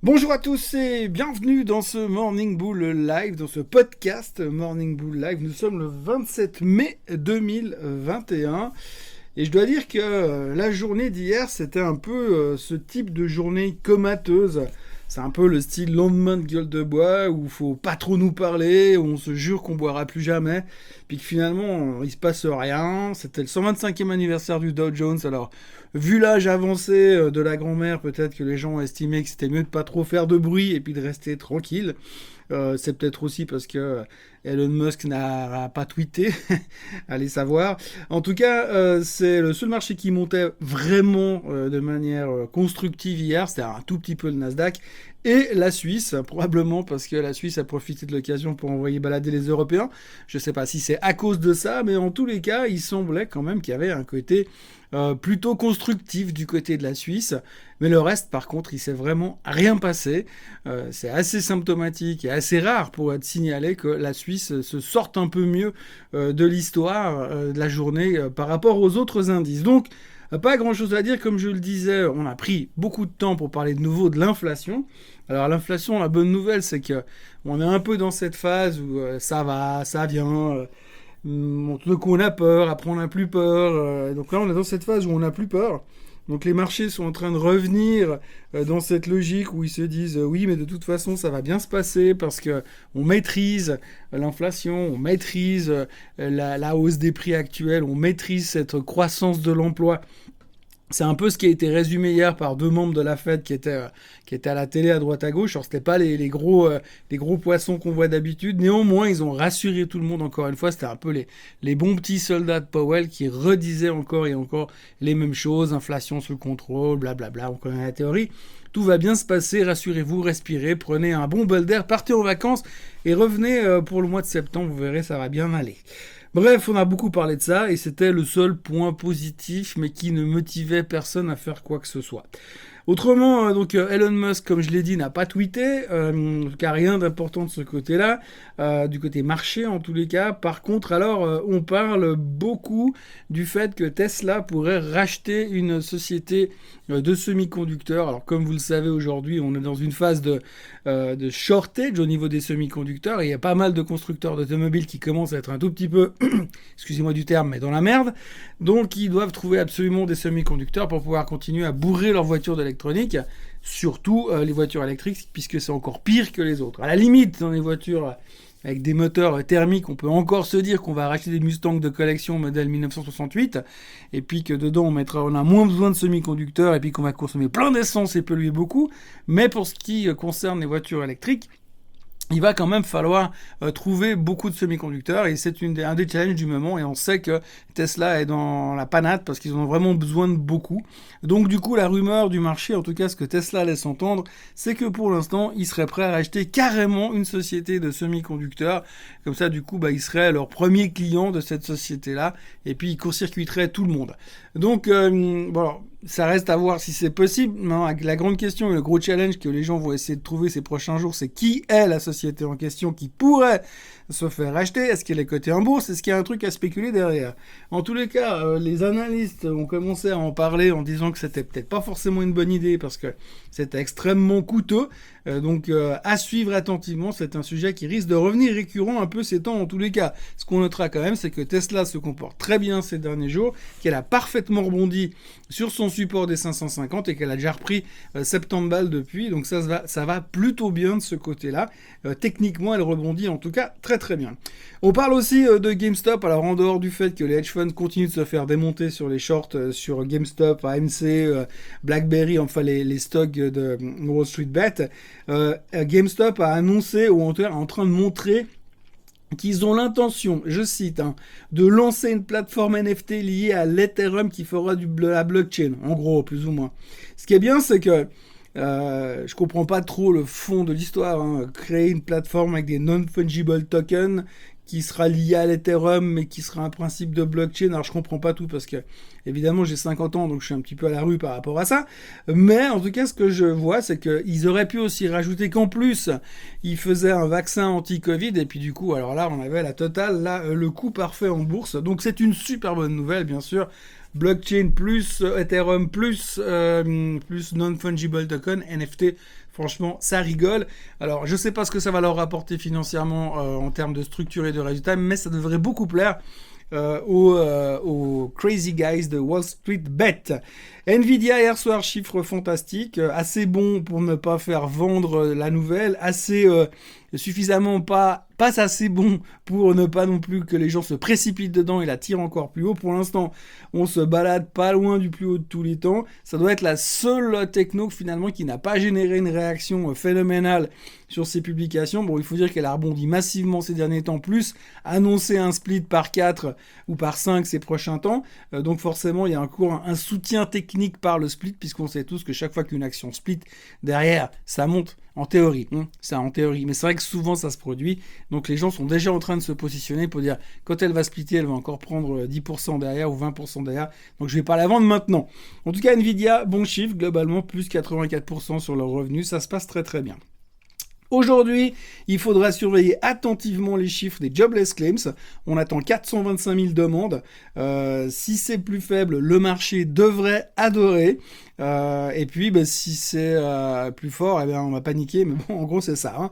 Bonjour à tous et bienvenue dans ce Morning Bull Live, dans ce podcast Morning Bull Live. Nous sommes le 27 mai 2021 et je dois dire que la journée d'hier, c'était un peu ce type de journée comateuse. C'est un peu le style lendemain de gueule de bois où il faut pas trop nous parler, où on se jure qu'on boira plus jamais, puis que finalement il se passe rien. C'était le 125e anniversaire du Dow Jones, alors vu l'âge avancé de la grand-mère, peut-être que les gens ont estimé que c'était mieux de pas trop faire de bruit et puis de rester tranquille. C'est peut-être aussi parce que Elon Musk n'a pas tweeté, allez savoir. En tout cas, c'est le seul marché qui montait vraiment de manière constructive hier, c'était un tout petit peu le Nasdaq, et la Suisse, probablement parce que la Suisse a profité de l'occasion pour envoyer balader les Européens. Je ne sais pas si c'est à cause de ça, mais en tous les cas, il semblait quand même qu'il y avait un côté plutôt constructif du côté de la Suisse. Mais le reste, par contre, il s'est vraiment rien passé. C'est assez symptomatique et assez rare pour être signalé que la Suisse se sorte un peu mieux de l'histoire de la journée par rapport aux autres indices. Donc, pas grand-chose à dire, comme je le disais, on a pris beaucoup de temps pour parler de nouveau de l'inflation. Alors l'inflation, la bonne nouvelle, c'est que on est un peu dans cette phase où ça va, ça vient. Donc on a peur, après on n'a plus peur. Donc là, on est dans cette phase où on n'a plus peur. Donc les marchés sont en train de revenir dans cette logique où ils se disent oui, mais de toute façon ça va bien se passer parce que on maîtrise l'inflation, on maîtrise la hausse des prix actuels, on maîtrise cette croissance de l'emploi. C'est un peu ce qui a été résumé hier par deux membres de la Fed qui étaient à la télé à droite à gauche. Alors c'était pas les gros poissons qu'on voit d'habitude. Néanmoins, ils ont rassuré tout le monde encore une fois. C'était un peu les bons petits soldats de Powell qui redisaient encore et encore les mêmes choses. Inflation sous contrôle, blablabla. On connaît la théorie. Tout va bien se passer, rassurez-vous, respirez, prenez un bon bol d'air, partez en vacances et revenez pour le mois de septembre. Vous verrez, ça va bien aller. Bref, on a beaucoup parlé de ça et c'était le seul point positif mais qui ne motivait personne à faire quoi que ce soit. Autrement, donc Elon Musk, comme je l'ai dit, n'a pas tweeté, car rien d'important de ce côté-là, du côté marché en tous les cas. Par contre, alors, on parle beaucoup du fait que Tesla pourrait racheter une société de semi-conducteurs. Alors, comme vous le savez aujourd'hui, on est dans une phase de shortage au niveau des semi-conducteurs. Et il y a pas mal de constructeurs d'automobiles qui commencent à être un tout petit peu, excusez-moi du terme, mais dans la merde. Donc, ils doivent trouver absolument des semi-conducteurs pour pouvoir continuer à bourrer leurs voitures d'électronique, surtout les voitures électriques, puisque c'est encore pire que les autres. À la limite, dans les voitures avec des moteurs thermiques, on peut encore se dire qu'on va racheter des Mustangs de collection modèle 1968, et puis que dedans on a moins besoin de semi-conducteurs, et puis qu'on va consommer plein d'essence et polluer beaucoup. Mais pour ce qui concerne les voitures électriques, il va quand même falloir trouver beaucoup de semi-conducteurs et c'est un des challenges du moment et on sait que Tesla est dans la panade parce qu'ils en ont vraiment besoin de beaucoup. Donc du coup la rumeur du marché, en tout cas ce que Tesla laisse entendre, c'est que pour l'instant ils seraient prêts à racheter carrément une société de semi-conducteurs. Comme ça du coup ils seraient leur premier client de cette société-là et puis ils court-circuiteraient tout le monde. Donc bon, ça reste à voir si c'est possible. Non, la grande question et le gros challenge que les gens vont essayer de trouver ces prochains jours, c'est qui est la société en question qui pourrait se faire racheter. Est-ce qu'elle est cotée en bourse? Est-ce qu'il y a un truc à spéculer derrière? En tous les cas, les analystes ont commencé à en parler en disant que c'était peut-être pas forcément une bonne idée parce que c'était extrêmement coûteux. Donc à suivre attentivement, c'est un sujet qui risque de revenir récurrent un peu ces temps en tous les cas. Ce qu'on notera quand même, c'est que Tesla se comporte très bien ces derniers jours, qu'elle a parfaitement rebondi sur son support des 550 et qu'elle a déjà repris 70 balles depuis. Donc ça va plutôt bien de ce côté-là. Techniquement, elle rebondit en tout cas très très bien. On parle aussi de GameStop. Alors en dehors du fait que les hedge funds continuent de se faire démonter sur les shorts sur GameStop, AMC, BlackBerry, enfin les stocks de Wall Street Bet, GameStop a annoncé ou est en train de montrer qu'ils ont l'intention, je cite, de lancer une plateforme NFT liée à l'Ethereum qui fera de la blockchain, en gros, plus ou moins. Ce qui est bien, c'est que je comprends pas trop le fond de l'histoire. Créer une plateforme avec des non-fungible tokens qui sera lié à l'Ethereum, mais qui sera un principe de blockchain. Alors, je comprends pas tout parce que, évidemment, j'ai 50 ans, donc je suis un petit peu à la rue par rapport à ça. Mais, en tout cas, ce que je vois, c'est qu'ils auraient pu aussi rajouter qu'en plus, ils faisaient un vaccin anti-Covid. Et puis, du coup, alors là, on avait la totale, là, le coup parfait en bourse. Donc, c'est une super bonne nouvelle, bien sûr. Blockchain plus Ethereum plus non-fungible token, NFT, Franchement, ça rigole. Alors, je sais pas ce que ça va leur rapporter financièrement en termes de structure et de résultats, mais ça devrait beaucoup plaire aux crazy guys de Wall Street Bet. Nvidia hier soir, chiffre fantastique, assez bon pour ne pas faire vendre la nouvelle, assez suffisamment pas assez bon pour ne pas non plus que les gens se précipitent dedans et la tirent encore plus haut. Pour l'instant, on se balade pas loin du plus haut de tous les temps. Ça doit être la seule techno finalement qui n'a pas généré une réaction phénoménale sur ses publications. Bon, il faut dire qu'elle a rebondi massivement ces derniers temps, plus annoncé un split par 4 ou par 5 ces prochains temps. Donc forcément, il y a encore un soutien technique par le split, puisqu'on sait tous que chaque fois qu'une action split, derrière, ça monte. En théorie, ça en théorie. Mais c'est vrai que souvent ça se produit. Donc les gens sont déjà en train de se positionner pour dire quand elle va splitter, elle va encore prendre 10% derrière ou 20% derrière. Donc je vais pas la vendre maintenant. En tout cas, Nvidia, bon chiffre, globalement plus 84% sur leurs revenus. Ça se passe très très bien. Aujourd'hui, il faudra surveiller attentivement les chiffres des jobless claims. On attend 425 000 demandes. Si c'est plus faible, le marché devrait adorer. Et puis, si c'est plus fort, eh bien, on va paniquer. Mais bon, en gros, c'est ça.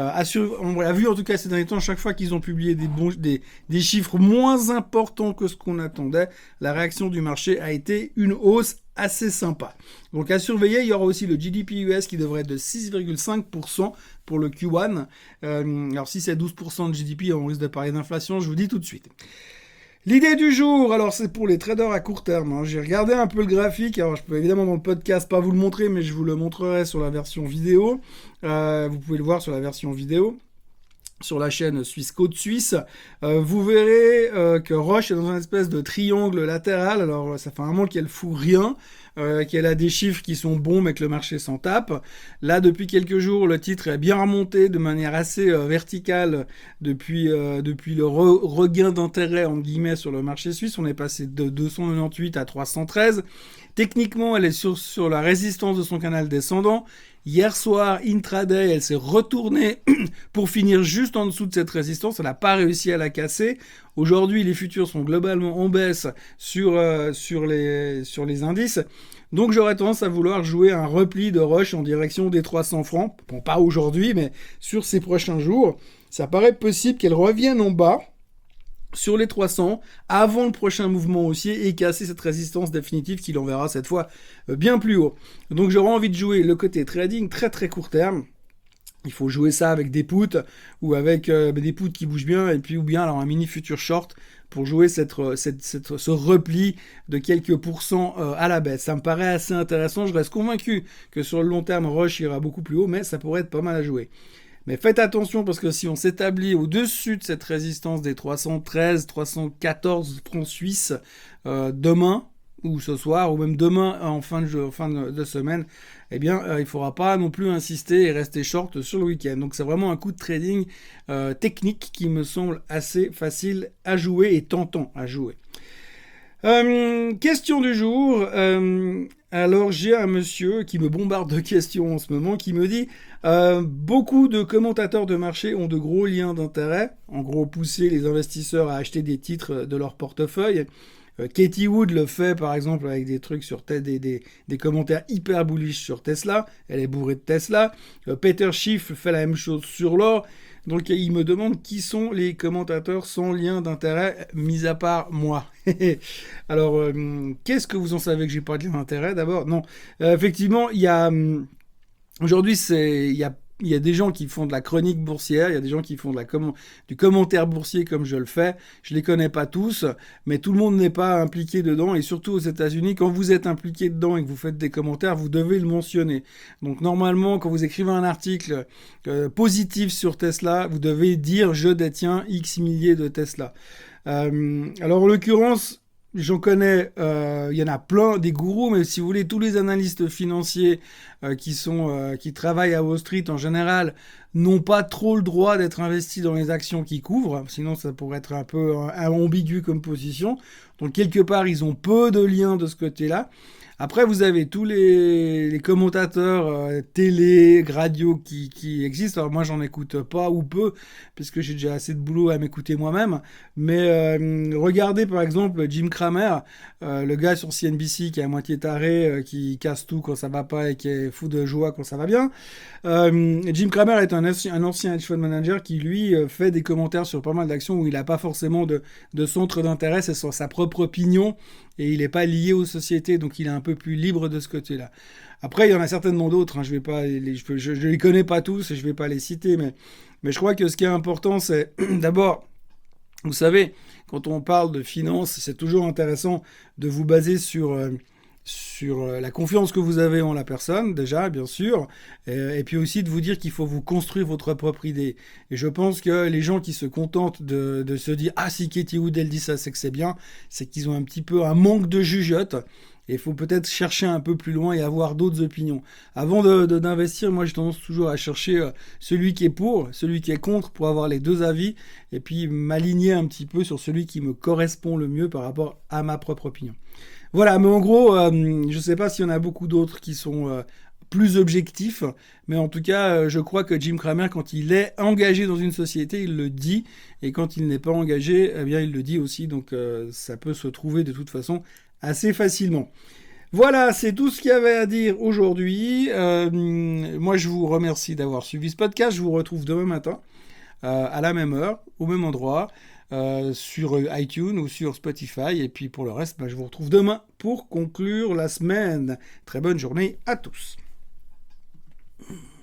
On l'a vu en tout cas ces derniers temps, chaque fois qu'ils ont publié des chiffres moins importants que ce qu'on attendait, la réaction du marché a été une hausse assez sympa. Donc à surveiller, il y aura aussi le GDP US qui devrait être de 6,5% pour le Q1. Alors si c'est 12% de GDP, on risque de parler d'inflation, je vous dis tout de suite. L'idée du jour, alors c'est pour les traders à court terme. J'ai regardé un peu le graphique, alors je peux évidemment dans le podcast pas vous le montrer, mais je vous le montrerai sur la version vidéo. Vous pouvez le voir sur la version vidéo. Sur la chaîne Suisse Côte Suisse, vous verrez que Roche est dans une espèce de triangle latéral. Alors ça fait un moment qu'elle fout rien, qu'elle a des chiffres qui sont bons mais que le marché s'en tape. Là depuis quelques jours, le titre est bien remonté de manière assez verticale depuis le regain d'intérêt en guillemets sur le marché suisse. On est passé de 298 à 313. Techniquement, elle est sur la résistance de son canal descendant. Hier soir, intraday, elle s'est retournée pour finir juste en dessous de cette résistance. Elle n'a pas réussi à la casser. Aujourd'hui, les futurs sont globalement en baisse sur les indices. Donc, j'aurais tendance à vouloir jouer un repli de Roche en direction des 300 francs. Bon, pas aujourd'hui, mais sur ces prochains jours. Ça paraît possible qu'elle revienne en bas sur les 300 avant le prochain mouvement haussier et casser cette résistance définitive qui l'enverra cette fois bien plus haut. Donc j'aurais envie de jouer le côté trading très très court terme. Il faut jouer ça avec des puts ou avec des puts qui bougent bien et puis ou bien alors un mini future short pour jouer ce repli de quelques pourcents à la baisse. Ça me paraît assez intéressant. Je reste convaincu que sur le long terme, Roche ira beaucoup plus haut, mais ça pourrait être pas mal à jouer. Mais faites attention parce que si on s'établit au-dessus de cette résistance des 313, 314 francs suisses demain ou ce soir ou même demain en fin de semaine, eh bien il ne faudra pas non plus insister et rester short sur le week-end. Donc c'est vraiment un coup de trading technique qui me semble assez facile à jouer et tentant à jouer. Question du jour. Alors j'ai un monsieur qui me bombarde de questions en ce moment qui me dit beaucoup de commentateurs de marché ont de gros liens d'intérêt, en gros pousser les investisseurs à acheter des titres de leur portefeuille. Katie Wood le fait par exemple avec des trucs sur des commentaires hyper bullish sur Tesla, elle est bourrée de Tesla. Peter Schiff fait la même chose sur l'or. Donc il me demande qui sont les commentateurs sans lien d'intérêt, mis à part moi. Alors, qu'est-ce que vous en savez que j'ai pas de lien d'intérêt d'abord? Non, effectivement, il y a aujourd'hui il y a des gens qui font de la chronique boursière, il y a des gens qui font du commentaire boursier comme je le fais. Je les connais pas tous, mais tout le monde n'est pas impliqué dedans. Et surtout aux États-Unis, quand vous êtes impliqué dedans et que vous faites des commentaires, vous devez le mentionner. Donc normalement, quand vous écrivez un article positif sur Tesla, vous devez dire « Je détiens X milliers de Tesla ». Alors en l'occurrence, j'en connais, il y en a plein des gourous, mais si vous voulez, tous les analystes financiers qui travaillent à Wall Street en général n'ont pas trop le droit d'être investis dans les actions qu'ils couvrent, sinon ça pourrait être un peu ambigu comme position. Donc quelque part, ils ont peu de liens de ce côté-là. Après, vous avez tous les commentateurs télé, radio qui existent. Alors moi, j'en écoute pas ou peu, puisque j'ai déjà assez de boulot à m'écouter moi-même. Mais regardez par exemple Jim Cramer, le gars sur CNBC qui est à moitié taré, qui casse tout quand ça va pas et qui est fou de joie quand ça va bien. Jim Cramer est un ancien hedge fund manager qui, lui, fait des commentaires sur pas mal d'actions où il n'a pas forcément de centre d'intérêt, c'est sur sa propre opinion et il n'est pas lié aux sociétés, donc il est un peu plus libre de ce côté-là. Après, il y en a certainement d'autres, hein, je les connais pas tous et je vais pas les citer, mais je crois que ce qui est important, c'est d'abord, vous savez, quand on parle de finance, c'est toujours intéressant de vous baser sur la confiance que vous avez en la personne, déjà, bien sûr, et puis aussi de vous dire qu'il faut vous construire votre propre idée. Et je pense que les gens qui se contentent de se dire « Ah, si Katie Wood, elle dit ça, c'est que c'est bien », c'est qu'ils ont un petit peu un manque de jugeote, et il faut peut-être chercher un peu plus loin et avoir d'autres opinions. Avant d'investir, moi, j'ai tendance toujours à chercher celui qui est pour, celui qui est contre, pour avoir les deux avis, et puis m'aligner un petit peu sur celui qui me correspond le mieux par rapport à ma propre opinion. Voilà, mais en gros, je ne sais pas s'il y en a beaucoup d'autres qui sont plus objectifs, mais en tout cas, je crois que Jim Cramer, quand il est engagé dans une société, il le dit, et quand il n'est pas engagé, eh bien, il le dit aussi, donc ça peut se trouver de toute façon assez facilement. Voilà, c'est tout ce qu'il y avait à dire aujourd'hui. Moi, je vous remercie d'avoir suivi ce podcast. Je vous retrouve demain matin, à la même heure, au même endroit. Sur iTunes ou sur Spotify. Et puis pour le reste, je vous retrouve demain pour conclure la semaine. Très bonne journée à tous.